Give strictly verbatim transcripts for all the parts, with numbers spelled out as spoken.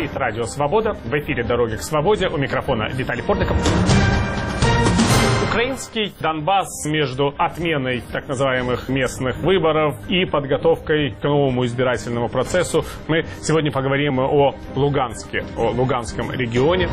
говорит Радио Свобода. В эфире «Дороги к свободе». У микрофона Виталий Портников. Украинский Донбасс между отменой так называемых местных выборов и подготовкой к новому избирательному процессу. Мы сегодня поговорим о Луганске, о Луганском регионе.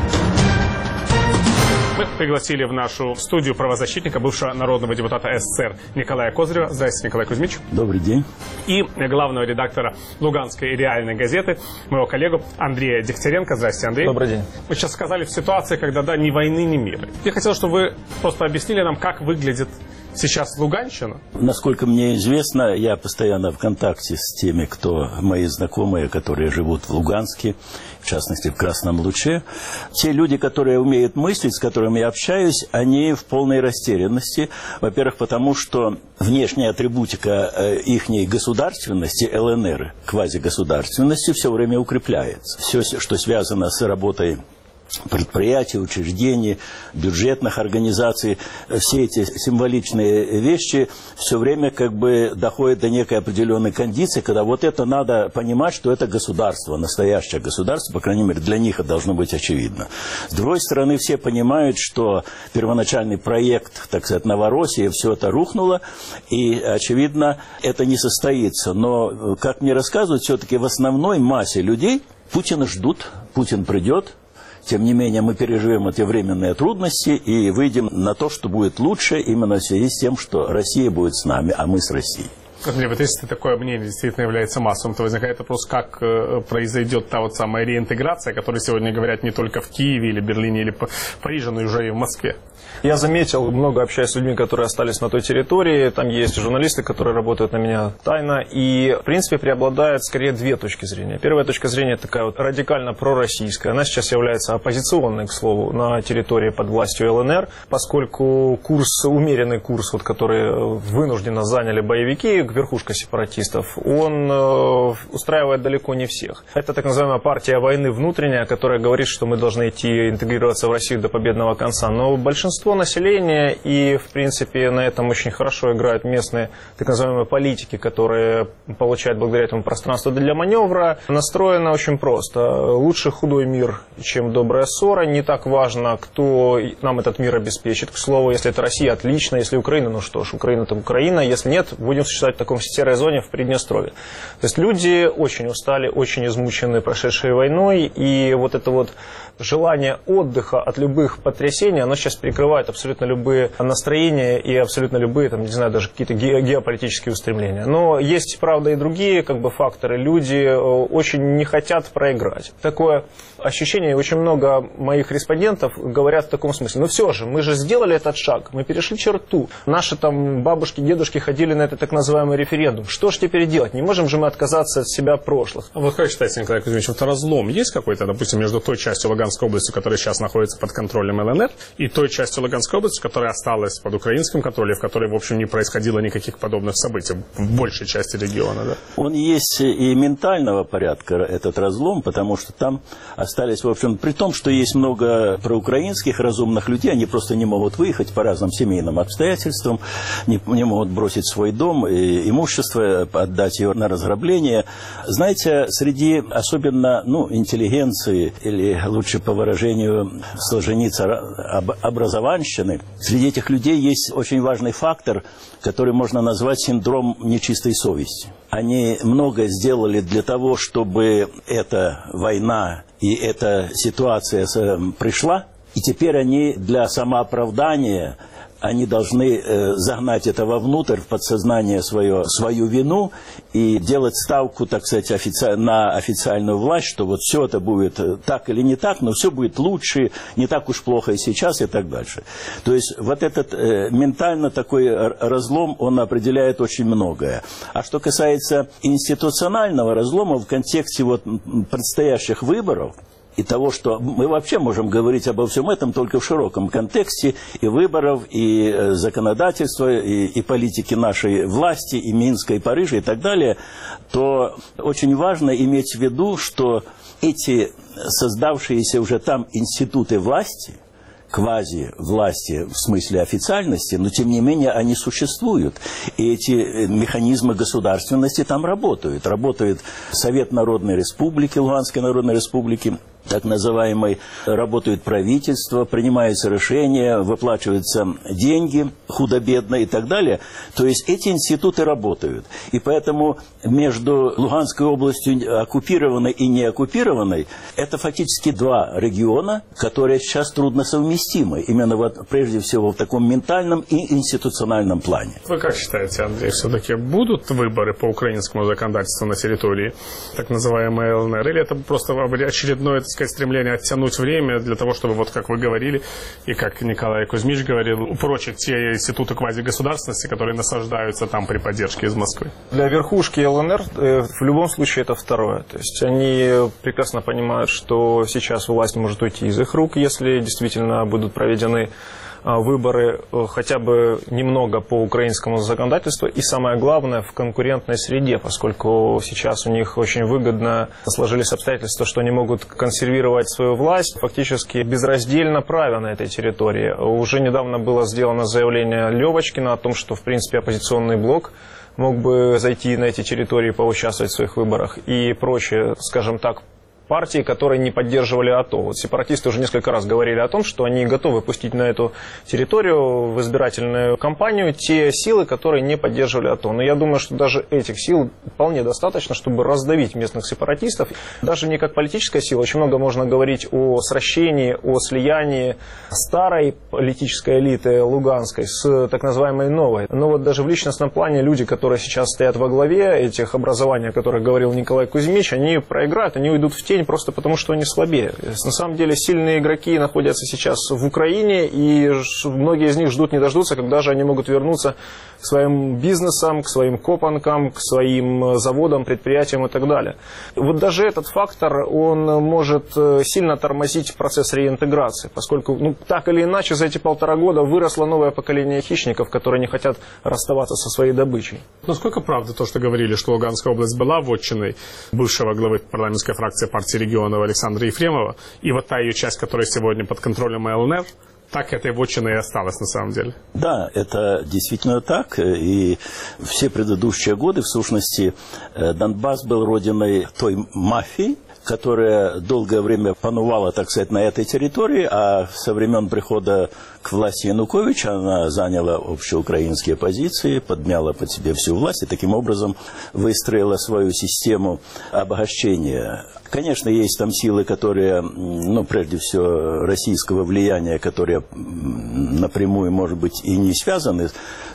Мы пригласили в нашу студию правозащитника, бывшего народного депутата СССР Николая Козырева. Здравствуйте, Николай Кузьмич. Добрый день. И главного редактора Луганской реальной газеты, моего коллегу Андрея Дегтяренко. Здравствуйте, Андрей. Добрый день. Вы сейчас сказали в ситуации, когда да, ни войны, ни мира. Я хотел, чтобы вы просто объяснили нам, как выглядит сейчас Луганщина. Насколько мне известно, я постоянно в контакте с теми, кто мои знакомые, которые живут в Луганске, в частности в Красном Луче. Те люди, которые умеют мыслить, с которыми я общаюсь, они в полной растерянности. Во-первых, потому что внешняя атрибутика ихней государственности, ЛНР, квазигосударственности, все время укрепляется. Все, что связано с работой предприятий, учреждений, бюджетных организаций, все эти символичные вещи все время как бы доходят до некой определенной кондиции, когда вот это надо понимать, что это государство, настоящее государство, по крайней мере, для них это должно быть очевидно. С другой стороны, все понимают, что первоначальный проект, так сказать, Новороссии, все это рухнуло, и, очевидно, это не состоится. Но, как мне рассказывают, все-таки в основной массе людей Путина ждут, Путин придет. Тем не менее, мы переживем эти временные трудности и выйдем на то, что будет лучше, именно в связи с тем, что Россия будет с нами, а мы с Россией. Андрей, вот если такое мнение действительно является массовым, то возникает вопрос, как э, произойдет та вот самая реинтеграция, о которой сегодня говорят не только в Киеве или Берлине или Париже, но и уже и в Москве. Я заметил, много общаюсь с людьми, которые остались на той территории. Там есть журналисты, которые работают на меня тайно. И, в принципе, преобладают скорее две точки зрения. Первая точка зрения такая вот радикально пророссийская. Она сейчас является оппозиционной, к слову, на территории под властью ЛНР, поскольку курс, умеренный курс, вот, который вынужденно заняли боевики, верхушка сепаратистов, он э, устраивает далеко не всех. Это так называемая партия войны внутренняя, которая говорит, что мы должны идти интегрироваться в Россию до победного конца. Но большинство населения, и, в принципе, на этом очень хорошо играют местные так называемые политики, которые получают благодаря этому пространство для маневра, настроено очень просто. Лучше худой мир, чем добрая ссора. Не так важно, кто нам этот мир обеспечит. К слову, если это Россия, отлично. Если Украина, ну что ж, Украина там Украина. Если нет, будем существовать в таком серой зоне в Приднестровье. То есть люди очень устали, очень измучены прошедшей войной, и вот это вот желание отдыха от любых потрясений, оно сейчас перекрывает абсолютно любые настроения и абсолютно любые, там, не знаю, даже какие-то геополитические устремления. Но есть, правда, и другие как бы факторы. Люди очень не хотят проиграть. Такое ощущение, и очень много моих респондентов говорят в таком смысле. Ну все же, мы же сделали этот шаг, мы перешли черту. Наши там бабушки, дедушки ходили на этот так называемый референдум. Что ж теперь делать? Не можем же мы отказаться от себя прошлых. А вот как считаете, Николай Кузьмич, вот разлом есть какой-то, допустим, между той частью Луганской области, которая сейчас находится под контролем ЛНР, и той частью Луганской области, которая осталась под украинским контролем, в которой, в общем, не происходило никаких подобных событий в большей части региона, да? Он есть и ментального порядка, этот разлом, потому что там остались, в общем, при том, что есть много проукраинских разумных людей, они просто не могут выехать по разным семейным обстоятельствам, не, не могут бросить свой дом, и имущество, отдать его на разграбление. Знаете, среди особенно, ну, интеллигенции, или лучше по выражению Солженицына, образованщины, среди этих людей есть очень важный фактор, который можно назвать синдром нечистой совести. Они многое сделали для того, чтобы эта война и эта ситуация пришла, и теперь они для самооправдания, они должны э, загнать это вовнутрь, в подсознание свое, свою вину и делать ставку, так сказать, офици... на официальную власть, что вот все это будет так или не так, но все будет лучше, не так уж плохо и сейчас, и так дальше. То есть вот этот э, ментально такой разлом, он определяет очень многое. А что касается институционального разлома в контексте вот предстоящих выборов, и того, что мы вообще можем говорить обо всем этом только в широком контексте и выборов, и законодательства, и, и политики нашей власти, и Минска, и Парижа, и так далее, то очень важно иметь в виду, что эти создавшиеся уже там институты власти, квази-власти в смысле официальности, но тем не менее они существуют. И эти механизмы государственности там работают. Работает Совет Народной Республики, Луганской Народной Республики, так называемый, работает правительство, принимаются решения, выплачиваются деньги худо-бедно и так далее. То есть эти институты работают. И поэтому между Луганской областью оккупированной и неоккупированной это фактически два региона, которые сейчас трудно совместимы. Именно вот прежде всего в таком ментальном и институциональном плане. Вы как считаете, Андрей, все-таки будут выборы по украинскому законодательству на территории так называемой ЛНР? Или это просто очередное, так сказать, стремление оттянуть время для того, чтобы, вот как вы говорили, и как Николай Кузьмич говорил, упрочить те институты квазигосударственности, которые насаждаются там при поддержке из Москвы? Для верхушки ЛНР э, в любом случае это второе. То есть они прекрасно понимают, что сейчас власть может уйти из их рук, если действительно будут проведены выборы хотя бы немного по украинскому законодательству и, самое главное, в конкурентной среде, поскольку сейчас у них очень выгодно сложились обстоятельства, что они могут консервировать свою власть, фактически безраздельно правя на этой территории. Уже недавно было сделано заявление Левочкина о том, что, в принципе, оппозиционный блок мог бы зайти на эти территории, поучаствовать в своих выборах и прочее, скажем так, партии, которые не поддерживали АТО. Вот сепаратисты уже несколько раз говорили о том, что они готовы пустить на эту территорию в избирательную кампанию те силы, которые не поддерживали АТО. Но я думаю, что даже этих сил вполне достаточно, чтобы раздавить местных сепаратистов. Даже не как политическая сила. Очень много можно говорить о сращении, о слиянии старой политической элиты луганской с так называемой новой. Но вот даже в личностном плане люди, которые сейчас стоят во главе этих образований, о которых говорил Николай Кузьмич, они проиграют, они уйдут в тень просто потому, что они слабее. На самом деле сильные игроки находятся сейчас в Украине, и многие из них ждут не дождутся, когда же они могут вернуться к своим бизнесам, к своим копанкам, к своим заводам, предприятиям и так далее. Вот даже этот фактор, он может сильно тормозить процесс реинтеграции, поскольку ну, так или иначе за эти полтора года выросло новое поколение хищников, которые не хотят расставаться со своей добычей. Насколько правда то, что говорили, что Луганская область была вотчиной бывшего главы парламентской фракции партии регионов Александра Ефремова, и вот та ее часть, которая сегодня под контролем ЛНР, так этой вотчиной и осталась на самом деле? Да, это действительно так. И все предыдущие годы, в сущности, Донбасс был родиной той мафии, которая долгое время панувала, так сказать, на этой территории, а со времен прихода к власти Януковича она заняла общеукраинские позиции, подмяла под себя всю власть и таким образом выстроила свою систему обогащения. Конечно, есть там силы, которые, ну, прежде всего, российского влияния, которые напрямую, может быть, и не связаны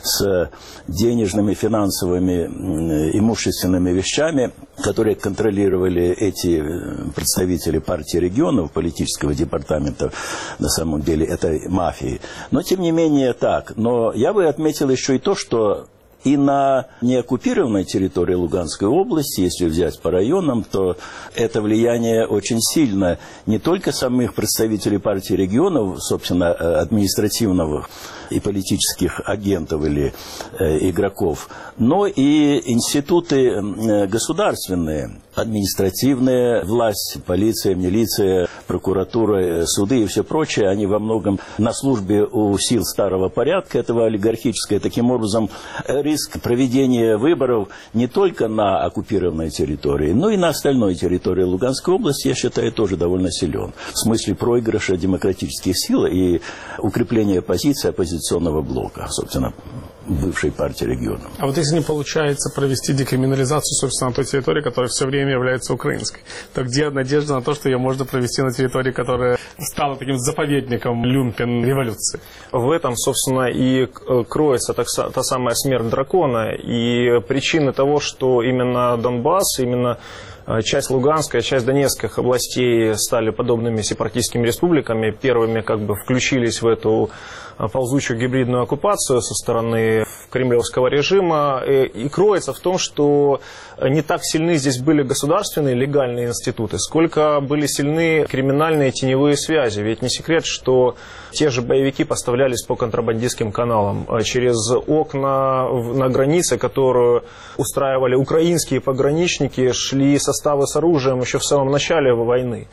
с денежными, финансовыми, имущественными вещами, которые контролировали эти представители партии регионов, политического департамента, на самом деле, этой мафии. Но, тем не менее, так. Но я бы отметил еще и то, что и на неоккупированной территории Луганской области, если взять по районам, то это влияние очень сильно не только самих представителей партии регионов, собственно, административных и политических агентов или э, игроков, но и институты государственные, административная власть, полиция, милиция, прокуратура, суды и все прочее, они во многом на службе у сил старого порядка, этого олигархического. Таким образом, риск проведения выборов не только на оккупированной территории, но и на остальной территории Луганской области, я считаю, тоже довольно силен. В смысле проигрыша демократических сил и укрепления позиции оппозиционного блока, собственно, бывшей партии региона. А вот если не получается провести декриминализацию, собственно, на той территории, которая все время является украинской, то где надежда на то, что ее можно провести на территории, которая стала таким заповедником люмпен-революции? В этом, собственно, и кроется та самая смерть дракона и причины того, что именно Донбасс, именно часть Луганская, часть Донецких областей стали подобными сепаратистскими республиками, первыми как бы включились в эту ползучую гибридную оккупацию со стороны кремлевского режима, и кроется в том, что не так сильны здесь были государственные легальные институты, сколько были сильны криминальные теневые связи. Ведь не секрет, что те же боевики поставлялись по контрабандистским каналам через окна на границе, которую устраивали украинские пограничники, шли со составы с оружием еще в самом начале войны.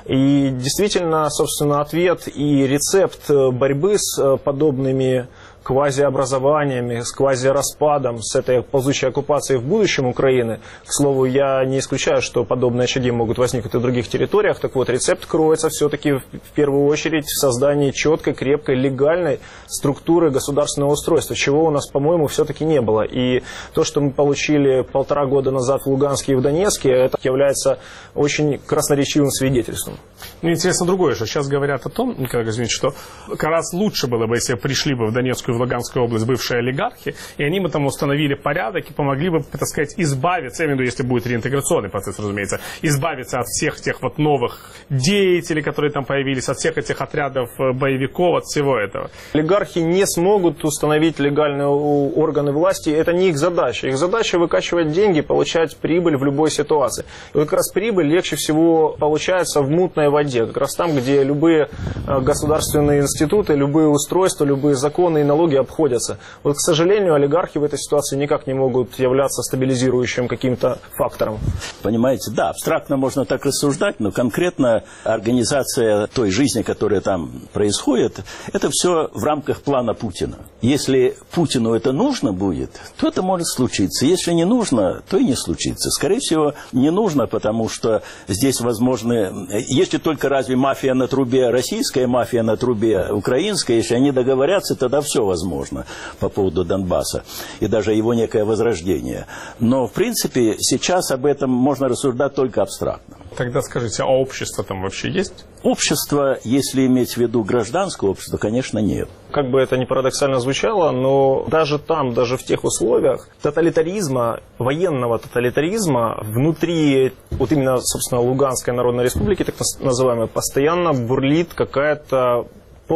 И действительно, собственно, ответ и рецепт борьбы с подобными квазиобразованиями, с квазираспадом, с этой ползучей оккупацией в будущем Украины. К слову, я не исключаю, что подобные очаги могут возникнуть и в других территориях. Так вот, рецепт кроется все-таки в первую очередь в создании четкой, крепкой, легальной структуры государственного устройства, чего у нас, по-моему, все-таки не было. И то, что мы получили полтора года назад в Луганске и в Донецке, это является очень красноречивым свидетельством. Ну, интересно другое, что сейчас говорят о том, Николай Казимирович, что как раз лучше было бы, если пришли бы в Донецкую и в Луганскую область бывшие олигархи, и они бы там установили порядок и помогли бы, так сказать, избавиться, я имею в виду, если будет реинтеграционный процесс, разумеется, избавиться от всех тех вот новых деятелей, которые там появились, от всех этих отрядов боевиков, от всего этого. Олигархи не смогут установить легальные органы власти, это не их задача. Их задача выкачивать деньги, получать прибыль в любой ситуации. И вот как раз прибыль легче всего получается в мутной воде, как раз там, где любые государственные институты, любые устройства, любые законы и налоги обходятся. Вот, к сожалению, олигархи в этой ситуации никак не могут являться стабилизирующим каким-то фактором. Понимаете, да, абстрактно можно так рассуждать, но конкретно организация той жизни, которая там происходит, это все в рамках плана Путина. Если Путину это нужно будет, то это может случиться. Если не нужно, то и не случится. Скорее всего, не нужно, потому что здесь возможны... Если только разве мафия на трубе, российская мафия на трубе, украинская, если они договорятся, тогда все возможно по поводу Донбасса и даже его некое возрождение. Но, в принципе, сейчас об этом можно рассуждать только абстрактно. Тогда скажите, а общество там вообще есть? Общество, если иметь в виду гражданское общество, конечно, нет. Как бы это ни парадоксально звучало, но даже там, даже в тех условиях тоталитаризма, военного тоталитаризма внутри вот именно, собственно, Луганской Народной Республики, так называемой, постоянно бурлит какая-то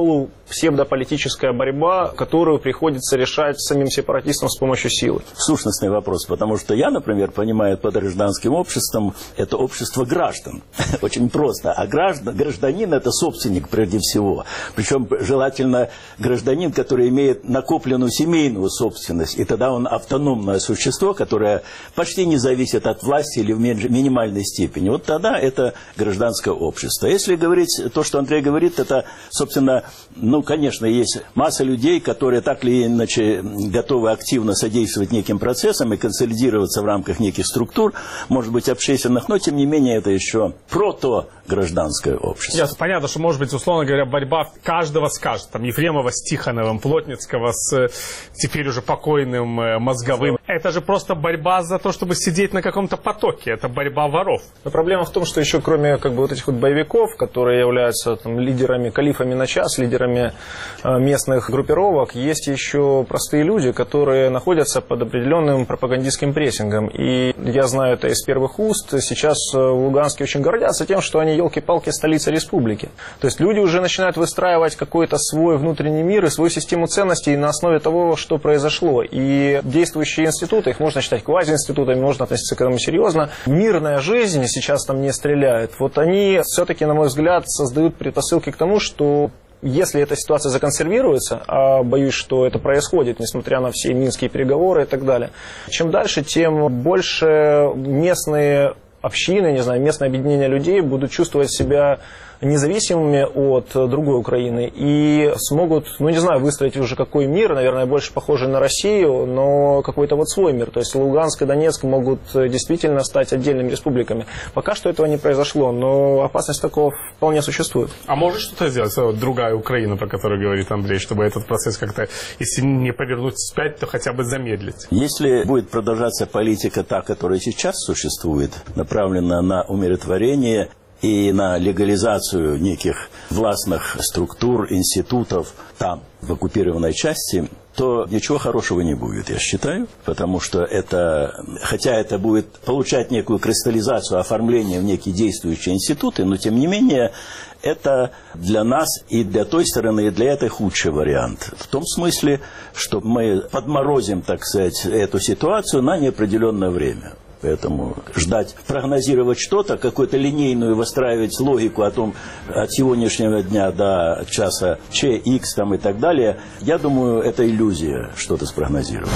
полупсевдополитическая борьба, которую приходится решать самим сепаратистам с помощью силы. Сущностный вопрос, потому что я, например, понимаю под гражданским обществом это общество граждан. Очень просто. А граждан, гражданин – это собственник прежде всего. Причем желательно гражданин, который имеет накопленную семейную собственность. И тогда он автономное существо, которое почти не зависит от власти или в минимальной степени. Вот тогда это гражданское общество. Если говорить то, что Андрей говорит, это, собственно, ну, конечно, есть масса людей, которые так или иначе готовы активно содействовать неким процессам и консолидироваться в рамках неких структур, может быть, общественных, но, тем не менее, это еще прото-гражданское общество. Ясно. Понятно, что, может быть, условно говоря, борьба каждого с каждым. Там Ефремова с Тихоновым, Плотницкого с теперь уже покойным Мозговым. Это же просто борьба за то, чтобы сидеть на каком-то потоке. Это борьба воров. Но проблема в том, что еще кроме как бы вот этих вот боевиков, которые являются там лидерами, калифами на час, с лидерами местных группировок, есть еще простые люди, которые находятся под определенным пропагандистским прессингом. И я знаю это из первых уст. Сейчас в Луганске очень гордятся тем, что они, елки-палки, столица республики. То есть люди уже начинают выстраивать какой-то свой внутренний мир и свою систему ценностей на основе того, что произошло. И действующие институты, их можно считать квазиинститутами, можно относиться к этому серьезно. Мирная жизнь сейчас там не стреляет. Вот они все-таки, на мой взгляд, создают предпосылки к тому, что если эта ситуация законсервируется, а боюсь, что это происходит, несмотря на все минские переговоры и так далее, чем дальше, тем больше местные общины, не знаю, местное объединение людей будут чувствовать себя независимыми от другой Украины и смогут, ну не знаю, выстроить уже какой мир, наверное, больше похожий на Россию, но какой-то вот свой мир. То есть Луганск и Донецк могут действительно стать отдельными республиками. Пока что этого не произошло, но опасность такого вполне существует. А может что-то сделать вот, другая Украина, про которую говорит Андрей, чтобы этот процесс как-то, если не повернуть вспять, то хотя бы замедлить? Если будет продолжаться политика та, которая сейчас существует, направленная на умиротворение и на легализацию неких властных структур, институтов там, в оккупированной части, то ничего хорошего не будет, я считаю, потому что это, хотя это будет получать некую кристаллизацию, оформление в некие действующие институты, но тем не менее это для нас и для той стороны, и для этой худший вариант. В том смысле, что мы подморозим, так сказать, эту ситуацию на неопределенное время. Поэтому ждать, прогнозировать что-то, какую-то линейную выстраивать логику о том, от сегодняшнего дня до часа Ч, Х там и так далее, я думаю, это иллюзия что-то спрогнозировать.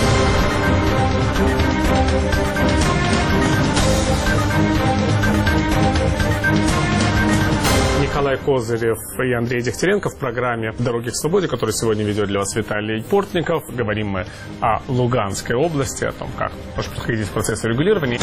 Николай Козырев и Андрей Дегтяренко в программе «Дороги к свободе», которую сегодня ведет для вас Виталий Портников. Говорим мы о Луганской области, о том, как может проходить процесс регулирования.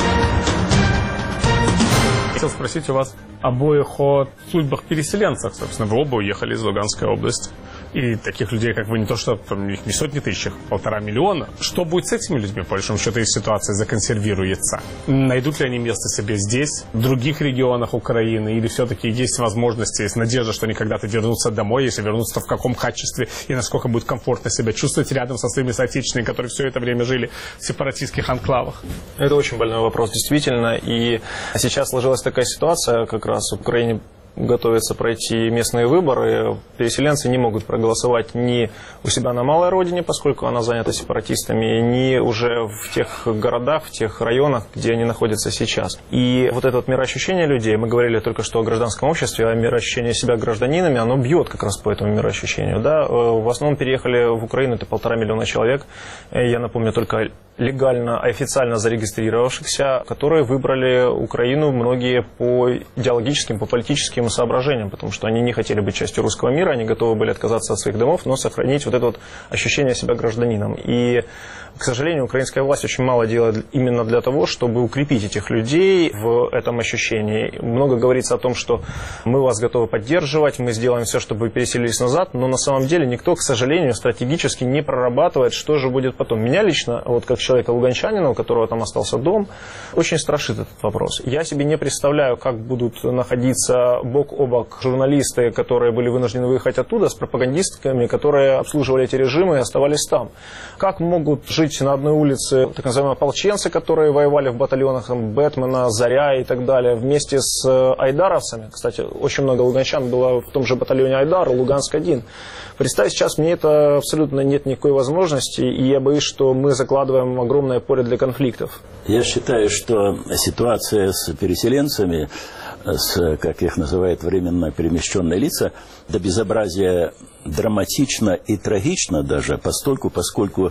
Хотел спросить у вас обоих о судьбах переселенцев. Собственно, вы оба уехали из Луганской области. И таких людей, как вы, не то что там, их не сотни тысяч, полтора миллиона. Что будет с этими людьми, по большому счету, если ситуация законсервируется? Найдут ли они место себе здесь, в других регионах Украины? Или все-таки есть возможности, есть надежда, что они когда-то вернутся домой, если вернутся, то в каком качестве и насколько будет комфортно себя чувствовать рядом со своими соотечественниками, которые все это время жили в сепаратистских анклавах? Это очень больной вопрос, действительно. И сейчас сложилась такая ситуация, как раз в Украине готовятся пройти местные выборы. Переселенцы не могут проголосовать ни у себя на малой родине, поскольку она занята сепаратистами, ни уже в тех городах, в тех районах, где они находятся сейчас. И вот это вот мироощущение людей, мы говорили только что о гражданском обществе, о мироощущении себя гражданинами, оно бьет как раз по этому мироощущению. Да? В основном переехали в Украину, это полтора миллиона человек. Я напомню, только легально, официально зарегистрировавшихся, которые выбрали Украину многие по идеологическим, по политическим соображениям, потому что они не хотели быть частью русского мира, они готовы были отказаться от своих домов, но сохранить вот это вот ощущение себя гражданином. И, к сожалению, украинская власть очень мало делает именно для того, чтобы укрепить этих людей в этом ощущении. Много говорится о том, что мы вас готовы поддерживать, мы сделаем все, чтобы вы переселились назад, но на самом деле никто, к сожалению, стратегически не прорабатывает, что же будет потом. Меня лично, вот как человека-луганчанина, у которого там остался дом, очень страшит этот вопрос. Я себе не представляю, как будут находиться бок о бок журналисты, которые были вынуждены выехать оттуда, с пропагандистками, которые обслуживали эти режимы и оставались там. Как могут жить на одной улице так называемые ополченцы, которые воевали в батальонах Бэтмена, Заря и так далее, вместе с айдаровцами. Кстати, очень много луганчан было в том же батальоне Айдар, Луганск один. Представить сейчас мне это абсолютно нет никакой возможности, и я боюсь, что мы закладываем огромное поле для конфликтов. Я считаю, что ситуация с переселенцами, с, как их называют, временно перемещенные лица, до безобразия драматично и трагично даже, постольку, поскольку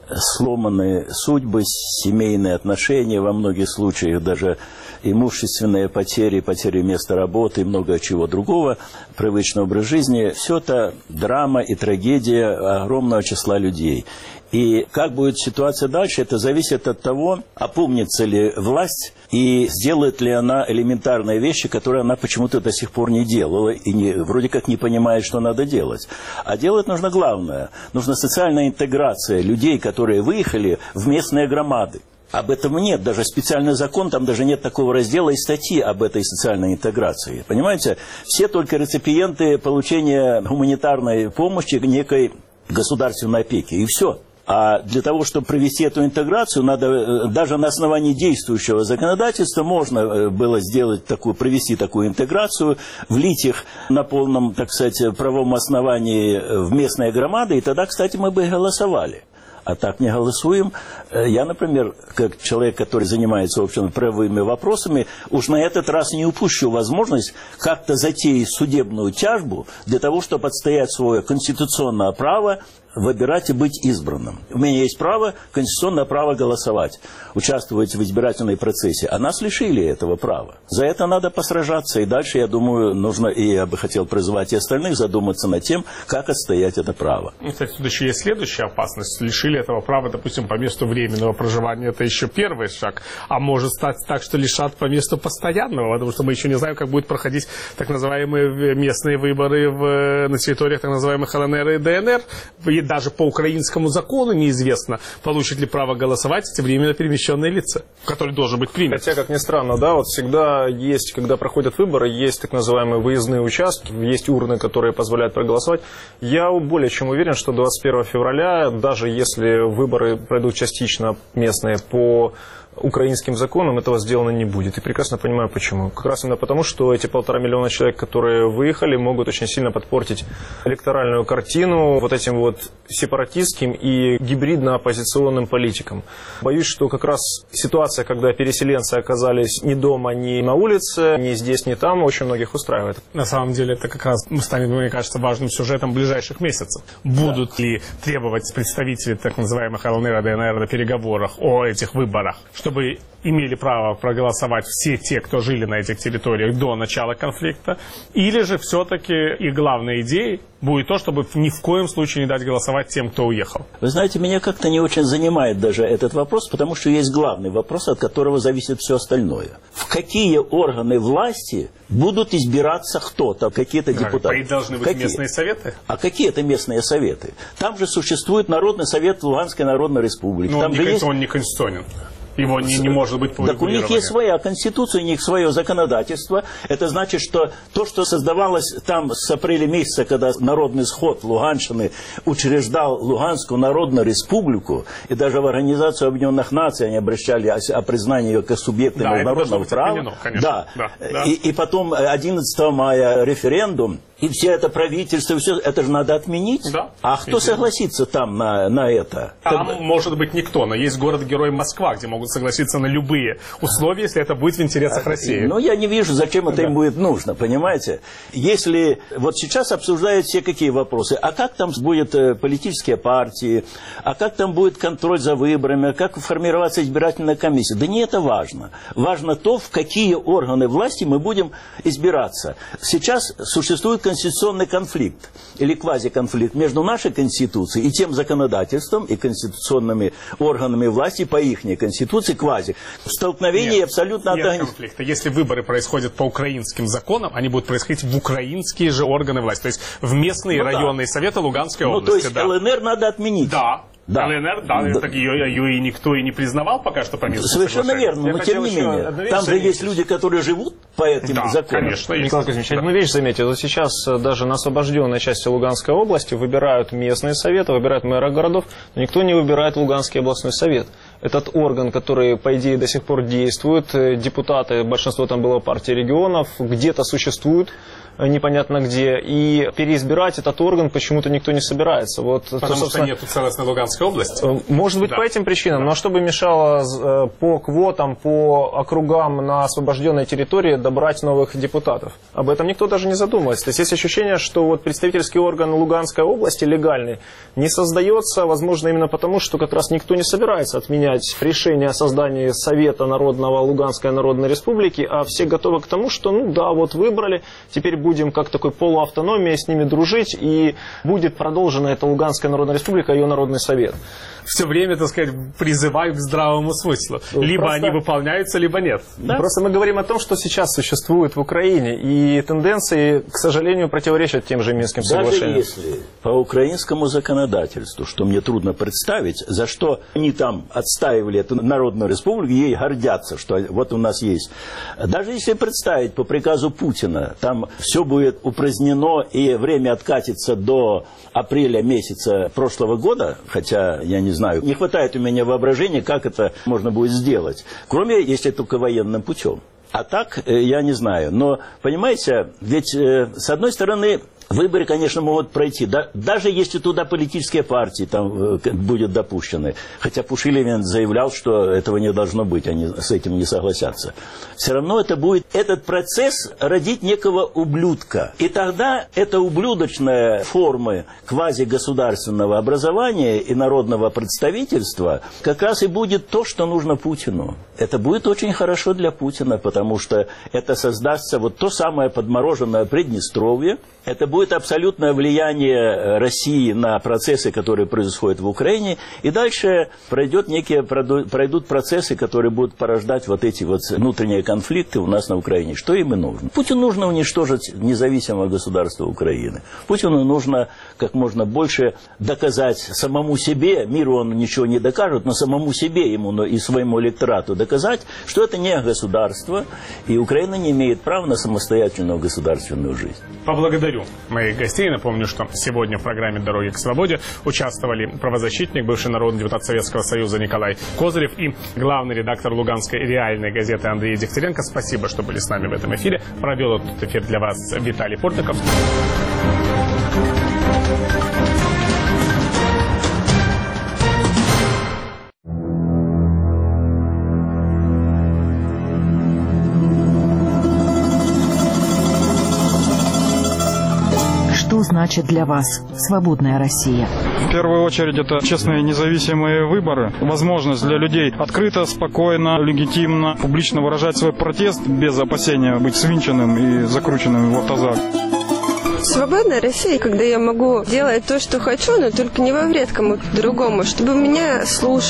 сломаны судьбы, семейные отношения, во многих случаях даже имущественные потери, потери места работы и много чего другого, привычный образ жизни. Все это драма и трагедия огромного числа людей. И как будет ситуация дальше, это зависит от того, опомнится ли власть и сделает ли она элементарные вещи, которые она почему-то до сих пор не делала и не, вроде как не понимает, что надо делать. А делать нужно главное. Нужна социальная интеграция людей, которые выехали в местные громады. Об этом нет, даже специальный закон, там даже нет такого раздела и статьи об этой социальной интеграции. Понимаете, все только реципиенты получения гуманитарной помощи, некой государственной опеки, и все. А для того, чтобы провести эту интеграцию, надо даже на основании действующего законодательства можно было сделать такую, провести такую интеграцию, влить их на полном, так сказать, правовом основании в местные громады, и тогда, кстати, мы бы голосовали. А так не голосуем. Я, например, как человек, который занимается, в общем, правовыми вопросами, уж на этот раз не упущу возможность как-то затеять судебную тяжбу для того, чтобы отстоять свое конституционное право выбирать и быть избранным. У меня есть право, конституционное право голосовать, участвовать в избирательной процессе. А нас лишили этого права. За это надо посражаться. И дальше, я думаю, нужно, и я бы хотел призвать и остальных задуматься над тем, как отстоять это право. Кстати, тут еще есть следующая опасность. Лишили этого права, допустим, по месту временного проживания. Это еще первый шаг. А может стать так, что лишат по месту постоянного, потому что мы еще не знаем, как будут проходить так называемые местные выборы в, на территориях так называемых ЛНР и ДНР. И даже по украинскому закону неизвестно, получат ли право голосовать эти временно перемещенные лица, который должен быть принят. Хотя, как ни странно, да, вот всегда есть, когда проходят выборы, есть так называемые выездные участки, есть урны, которые позволяют проголосовать. Я более чем уверен, что двадцать первого февраля, даже если выборы пройдут частично местные по украинским законам, этого сделано не будет. И прекрасно понимаю, почему. Как раз именно потому, что эти полтора миллиона человек, которые выехали, могут очень сильно подпортить электоральную картину вот этим вот сепаратистским и гибридно-оппозиционным политикам. Боюсь, что как раз ситуация, когда переселенцы оказались ни дома, ни на улице, ни здесь, ни там, очень многих устраивает. На самом деле это как раз станет, мне кажется, важным сюжетом ближайших месяцев. Будут да. ли требовать представители так называемых ЛНР и ДНР на переговорах о этих выборах, чтобы имели право проголосовать все те, кто жили на этих территориях до начала конфликта, или же все-таки и главной идеей будет то, чтобы ни в коем случае не дать голосовать тем, кто уехал? Вы знаете, меня как-то не очень занимает даже этот вопрос, потому что есть главный вопрос, от которого зависит все остальное. В какие органы власти будут избираться кто-то, какие-то депутаты? И должны быть какие? Местные советы? А какие это местные советы? Там же существует Народный совет Луганской Народной Республики. Но Там он, же не, есть... он не конституционен. Его не, не может быть по Так у них есть своя конституция, у них свое законодательство. Это значит, что то, что создавалось там с апреля месяца, когда Народный сход Луганщины учреждал Луганскую Народную Республику, и даже в Организацию Объединенных Наций они обращали о признании ее как субъекта да, международного права. Да. Да. Да. И, и потом одиннадцатого мая референдум, и все это правительство, все это же надо отменить. Да. А кто Интересно. согласится там на, на это? Там Когда... может быть никто, но есть город-герой Москва, где могут согласиться на любые условия, если это будет в интересах России. Ну, я не вижу, зачем это да. им будет нужно, понимаете? Если вот сейчас обсуждают все какие вопросы, а как там будет политические партии, а как там будет контроль за выборами, а как формироваться избирательная комиссия? Да не это важно. Важно то, в какие органы власти мы будем избираться. Сейчас существует конституционный конфликт или квазиконфликт между нашей конституцией и тем законодательством и конституционными органами власти по их конституции квази. Столкновение нет, абсолютно... Нет конфликта. Если выборы происходят по украинским законам, они будут происходить в украинские же органы власти. То есть в местные ну, районные да. советы Луганской ну, области. То есть да. ЛНР надо отменить. Да. Да. ЛНР, да, да. Так ее, ее и никто и не признавал пока что по месту. Совершенно верно, но тем не менее. Там же есть люди, которые живут по этим да, законам. Конечно, Николай Кузьмич, да. одну вещь заметьте. Вот сейчас даже на освобожденной части Луганской области выбирают местные советы, выбирают мэра городов, но никто не выбирает Луганский областной совет. Этот орган, который, по идее, до сих пор действует, депутаты, большинство там было партии регионов, где-то существуют, непонятно где, и переизбирать этот орган почему-то никто не собирается. Вот, Потому то, собственно... что нету целостной Луганской области? Может быть, да. по этим причинам, да. но что бы мешало по квотам, по округам на освобожденной территории добрать новых депутатов? Об этом никто даже не задумывается. То есть есть ощущение, что вот представительский орган Луганской области, легальный, не создается, возможно, именно потому, что как раз никто не собирается отменять решение о создании Совета Народного Луганской Народной Республики, а все готовы к тому, что, ну да, вот выбрали, теперь будем как такой полуавтономия с ними дружить, и будет продолжена эта Луганская Народная Республика, ее Народный Совет. Все время, так сказать, призывают к здравому смыслу. Ну, либо просто... они выполняются, либо нет. Да? Просто мы говорим о том, что сейчас существует в Украине, и тенденции, к сожалению, противоречат тем же Минским соглашениям. Даже если по украинскому законодательству, что мне трудно представить, за что они там отстаивали эту Народную Республику, ей гордятся, что вот у нас есть. Даже если представить по приказу Путина, там все будет упразднено и время откатится до апреля месяца прошлого года, хотя я не знаю, не хватает у меня воображения, как это можно будет сделать, кроме, если только военным путем. А так, я не знаю. Но, понимаете, ведь, с одной стороны, выборы, конечно, могут пройти. Да, даже если туда политические партии там будут допущены. Хотя Пушилин заявлял, что этого не должно быть, они с этим не согласятся. Все равно это будет этот процесс родить некого ублюдка. И тогда эта ублюдочная форма квазигосударственного образования и народного представительства как раз и будет то, что нужно Путину. Это будет очень хорошо для Путина, потому что это создастся вот то самое подмороженное Приднестровье. Это будет абсолютное влияние России на процессы, которые происходят в Украине. И дальше пройдет некие, пройдут процессы, которые будут порождать вот эти вот внутренние конфликты у нас на Украине. Что им и нужно? Путину нужно уничтожить независимое государство Украины. Путину нужно как можно больше доказать самому себе, миру он ничего не докажет, но самому себе ему и своему электорату доказать, что это не государство, и Украина не имеет права на самостоятельную государственную жизнь. Поблагодарю моих гостей. Напомню, что сегодня в программе «Дороги к свободе» участвовали правозащитник, бывший народный депутат Советского Союза Николай Козырев и главный редактор Луганской реальной газеты Андрей Дегтяренко. Спасибо, что были с нами в этом эфире. Провел этот эфир для вас Виталий Портников. значит для вас свободная Россия? В первую очередь это честные независимые выборы, возможность для людей открыто, спокойно, легитимно, публично выражать свой протест без опасения быть свинченным и закрученным в автозак. Свободная Россия, когда я могу делать то, что хочу, но только не во вред кому-то другому, чтобы меня слушали.